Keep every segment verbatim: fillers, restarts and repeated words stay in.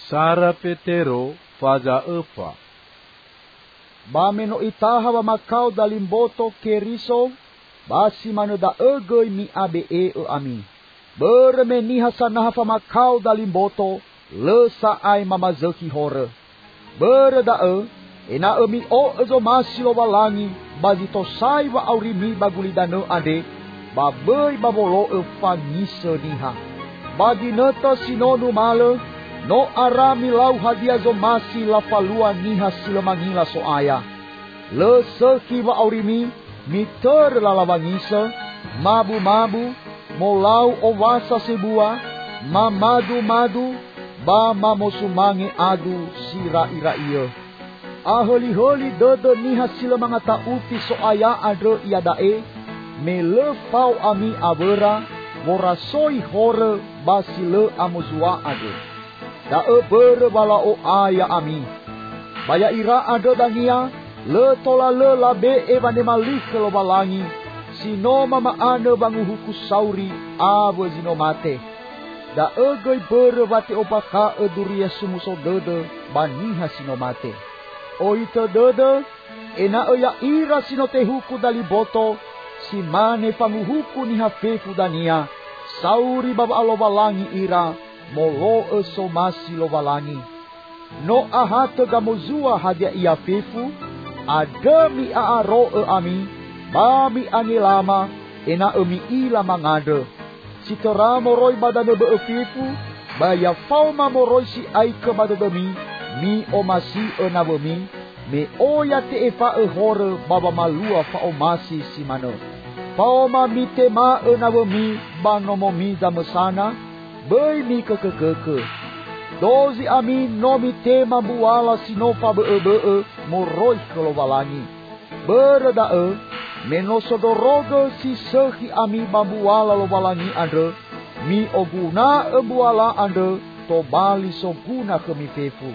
Sara Petero faja epa. Bameno itaha ba makau dalimboto keriso, basi mano da egoi mi abe e e ami. Bermeni hasanaha fa makau dalimboto, lesa ai mamazaki hore. Berda e, ena emi o ezo masilo walangi, bazito sai wa aurimi bagulidano ade, babei babolo e fangise niha. Bagi neta sinonu male, no arami lau hadia zomasi la falua niha sila mangila so aya. Le seki wa aurimi, miter lalawangisa, mabu-mabu, molau owasa sebua, mamadu-madu, ba mamosumange adu sira ira iya. Aholi-holi dede niha sila mangata uti so aya adre iadae, me le pau ami avera, morasoi hore basi le amuzua adre. Da e bere bala o aya ami. Baya ira ada dangia, le tola le labe e bane malik lo balangi, sino mama ane bangu huku sauri, ave zino mate. Da e goi bere bate opaka e duria sumuso dede, baniha sino mate. O ite dede, ena e ya ira sino te huku dali boto, si mane pangu huku niha fefu dania, sauri baba alo balangi ira, molo e somasi lo balangi. No ahate gamozua hadia ia fefu, ademi aaro e ami, bami angilama, ena emi ila mangade. Sitera moroi badane be e fefu, baya fauma moroi si aike badademi, mi omasi e nabemi, me oya te efa e hore baba malua fa omasi si mano. Fauma mi tema e nabemi, banomomi damesana, bei mi keke-keke. Dozi ami no mi tema buala sinofa be-be-e moroi kelowalangi. Berda e, menosodoroge si sehi ami bambuala lowalangi ande, mi oguna e buala ande, to bali soguna ke mi fefu.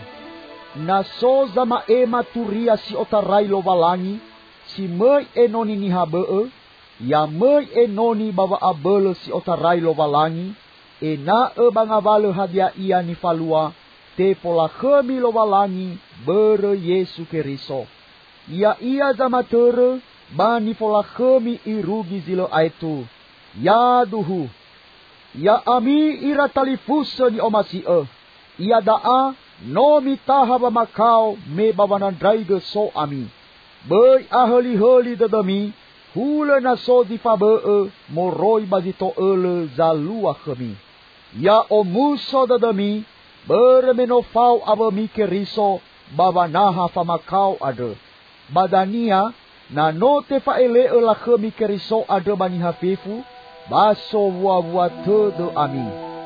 Naso zama ema turia si otarai lowalangi, si mei enoni niha be-e, ya mei enoni baba abele si otarai lowalangi, ena e bangavale hadia ia ni falua, te pola khemi lo walangi, bere Yesu Keriso. Ia ia zamatere, bani pola khemi irugi zilo aitu. Ya duhu. Ya ami ira talifuse ni omasi e. Ia daa, no mitaha ba makau, me babanan draige so ami. Bei aheli-heli dedemi, hule na so di fabe e, moroi bazito ele zalua khemi. Ya omuso dadami, beremenofau abami keriso, babanaha famakau ade. Badania, na note faele e lakhemi keriso ade baniha fefu, baso wua-wua tede ami.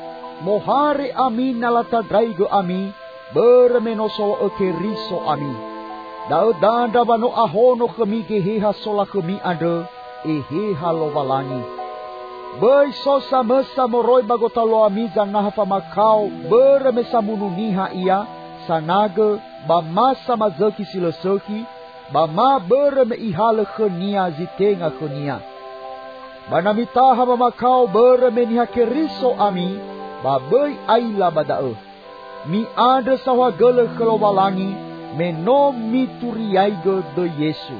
Mohare ami nalata draigo ami, beremenoso e keriso ami. Dao danda bano ahono kemi geheha sola kemi ade, eheha lowalangi. Bei sosa mesa moroi bagota lo amiza naha famakau beremesa mununiha ia sanage bamasa mazaki sileseki bama bereme ihale khenia zitenga khenia banamitaha bamakau bereme niha keriso ami babei aila badae mi ada sawa gele kelowalangi meno mituriaige de Yesu.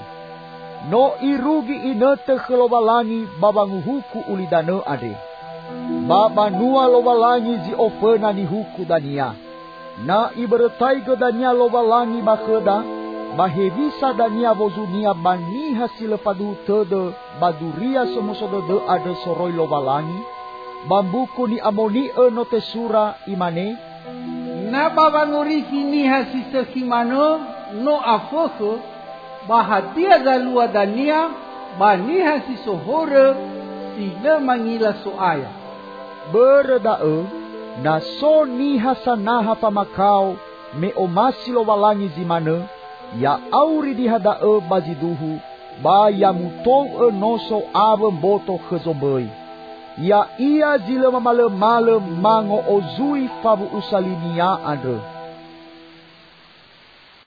No irugi inete kelowalangi babangu huku ulidane ade. Baba nua lowalangi zi ofena ni huku dania. Na iberetai ge dania lowalangi bakeda, bahevisa dania vozunia bani hasil padu tede, baduria somosodode ade soroi lowalangi. Bambuku ni amoni e note sura imane. Na babanguriki ni hasisa kimano, no afoko, bahadia galua dania, baniha si sohore, sila mangila soaya. Berda e, na so niha sanaha pamakau, me omasi lo walangi zimane, ya auri dihada e baziduhu, ba ya mutou e noso ave mboto kezombei. Ya ia zile mamale-male mango ozui fabu usalinia andre.